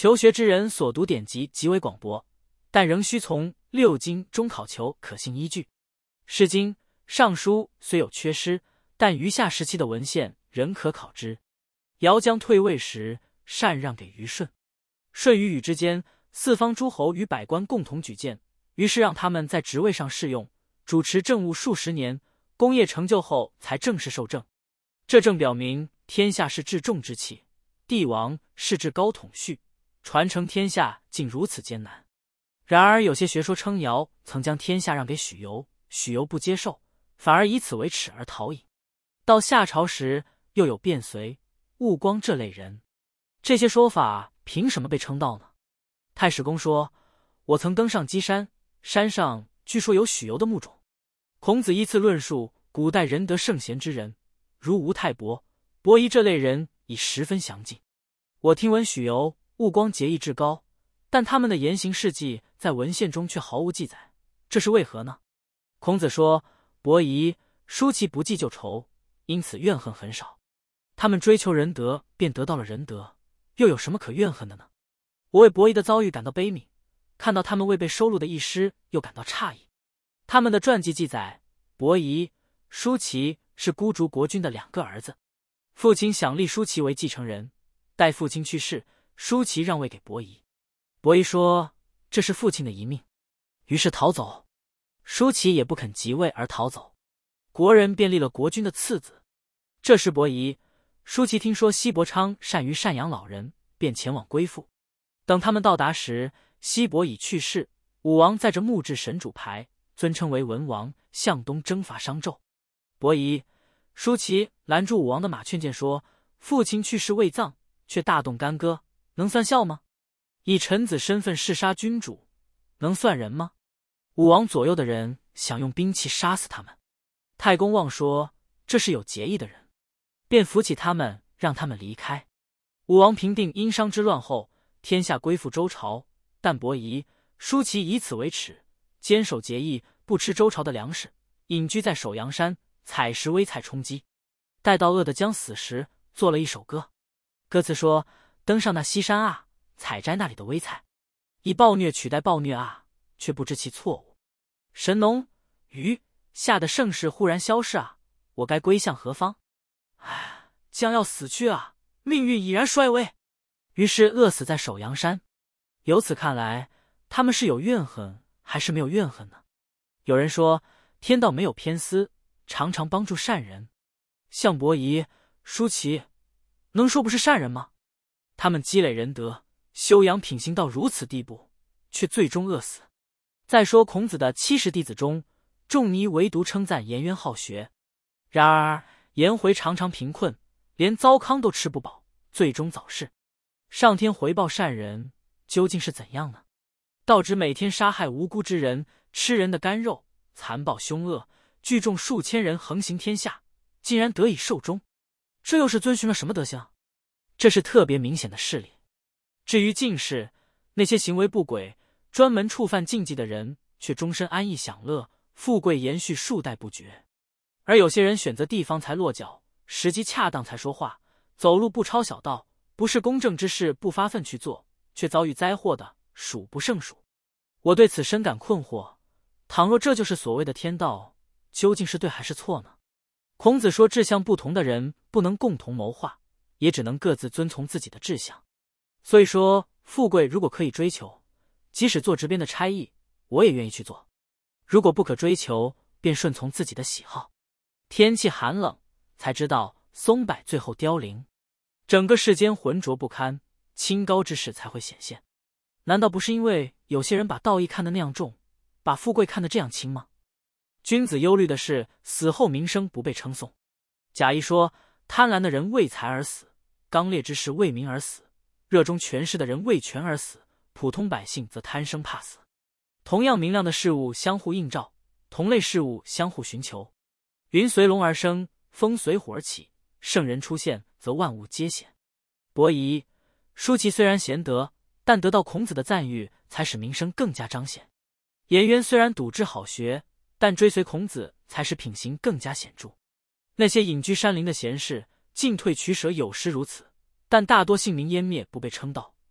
求学之人所读典籍极为广博，但仍需从六经中考求可信依据。诗经、尚书虽有缺失，但余下时期的文献仍可考之。尧将退位时，禅让给虞舜。舜与禹之间，四方诸侯与百官共同举荐，于是让他们在职位上试用，主持政务数十年，功业成就后才正式受政。这正表明天下是至重之器，帝王是至高统序，传承天下竟如此艰难。然而有些学说称尧曾将天下让给许由，许由不接受，反而以此为耻而逃矣。到夏朝时，又有卞随、穆光这类人，这些说法凭什么被称道呢？太史公说，我曾登上箕山，山上据说有许由的墓冢。孔子依次论述古代仁德圣贤之人，如吴太伯、伯夷这类人已十分详尽。我听闻许由、穆光节义至高，但他们的言行事迹在文献中却毫无记载，这是为何呢？孔子说，伯夷、叔齐不计旧仇，因此怨恨很少。他们追求仁德，便得到了仁德，又有什么可怨恨的呢？我为伯夷的遭遇感到悲悯，看到他们未被收录的一诗，又感到诧异。他们的传记记载，伯夷、叔齐是孤竹国君的2个儿子，父亲想立叔齐为继承人，待父亲去世，叔齐让位给伯夷。伯夷说这是父亲的遗命，于是逃走。叔齐也不肯即位而逃走，国人便立了国君的次子。这时伯夷、叔齐听说西伯昌善于赡养老人，便前往归附。等他们到达时，西伯已去世，武王载着木质神主牌，尊称为文王，向东征伐商纣。伯夷、叔齐拦住武王的马，劝谏说，父亲去世未葬，却大动干戈，能算孝吗？以臣子身份弑杀君主，能算人吗？武王左右的人想用兵器杀死他们。太公望说这是有节义的人，便扶起他们，让他们离开。武王平定殷商之乱后，天下归附周朝，但伯夷、叔齐以此为耻，坚守节义，不吃周朝的粮食，隐居在首阳山，采食微菜充饥。待到饿得将死时，做了一首歌。歌词说，登上那西山啊，采摘那里的微菜，以暴虐取代暴虐啊，却不知其错误。神农、禹下的盛世忽然消逝啊，我该归向何方？唉，将要死去啊，命运已然衰微。于是饿死在首阳山。由此看来，他们是有怨恨还是没有怨恨呢？有人说，天道没有偏私，常常帮助善人。像伯夷、叔齐，能说不是善人吗？他们积累仁德，修养品行到如此地步，却最终饿死。再说孔子的70弟子中，仲尼唯独称赞颜渊好学。然而颜回常常贫困，连糟糠都吃不饱，最终早逝。上天回报善人究竟是怎样呢？道指每天杀害无辜之人，吃人的干肉，残暴凶恶，聚众数千人横行天下，竟然得以寿终。这又是遵循了什么德行？这是特别明显的事例。至于进士，那些行为不轨、专门触犯禁忌的人，却终身安逸享乐，富贵延续数代不绝。而有些人选择地方才落脚，时机恰当才说话，走路不抄小道，不是公正之事不发奋去做，却遭遇灾祸的数不胜数。我对此深感困惑，倘若这就是所谓的天道，究竟是对还是错呢？孔子说，志向不同的人不能共同谋划，也只能各自遵从自己的志向。所以说，富贵如果可以追求，即使做直边的差役，我也愿意去做；如果不可追求，便顺从自己的喜好。天气寒冷，才知道松柏最后凋零。整个世间浑浊不堪，清高之事才会显现。难道不是因为有些人把道义看得那样重，把富贵看得这样轻吗？君子忧虑的是死后名声不被称颂。贾谊说，贪婪的人为财而死，刚烈之士为民而死，热衷权势的人为权而死，普通百姓则贪生怕死。同样明亮的事物相互映照，同类事物相互寻求。云随龙而生，风随火而起，圣人出现，则万物皆显。伯夷、叔齐虽然贤德，但得到孔子的赞誉，才使名声更加彰显。颜渊虽然笃志好学，但追随孔子，才使品行更加显著。那些隐居山林的贤士，进退取舍有时如此，但大多姓名湮灭，不被称道，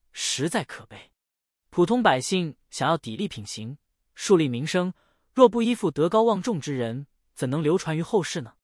实在可悲。普通百姓想要砥砺品行，树立名声，若不依附德高望重之人，怎能流传于后世呢？